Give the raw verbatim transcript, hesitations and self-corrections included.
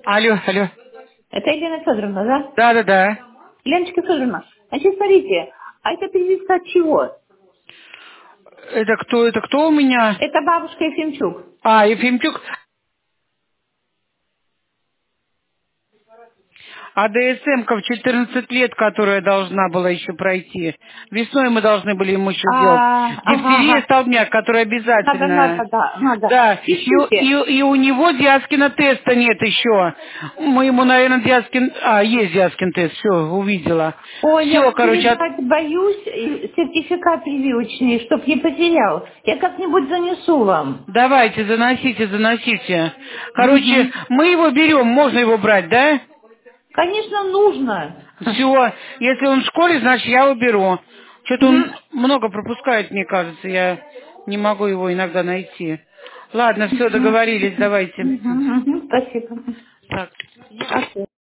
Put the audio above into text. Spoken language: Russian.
Алло, алло. Это Елена Федоровна, да? Да, да, да. Леночка Федоровна, значит, смотрите, а это прививка от чего? Это кто, это кто у меня? Это бабушка Ефимчук. А, Ефимчук. А ДСМ-ка в четырнадцать лет, которая должна была еще пройти. Весной мы должны были ему еще сделать. А, ага, Дифтерия, ага. столбняк, которая Надо, обязательная. надо, да, надо. Да, и, Пишите. и- и у него Диаскина теста нет еще. Мы ему, наверное, Диаскин... А, есть Диаскин тест, все, увидела. Ой, я Все, короче, от- передать боюсь, и сертификат прививочный, чтоб не потерял. Я как-нибудь занесу вам. давайте, заносите, заносите. Короче, Угу. мы его берем, можно его брать, да? Конечно, нужно. Все, если он в школе, значит, я его беру. Что-то Мгм. он много пропускает, мне кажется, я не могу его иногда найти. Ладно, все, Мгм. договорились, давайте. Мгм. Мгм. Спасибо. Так. Спасибо.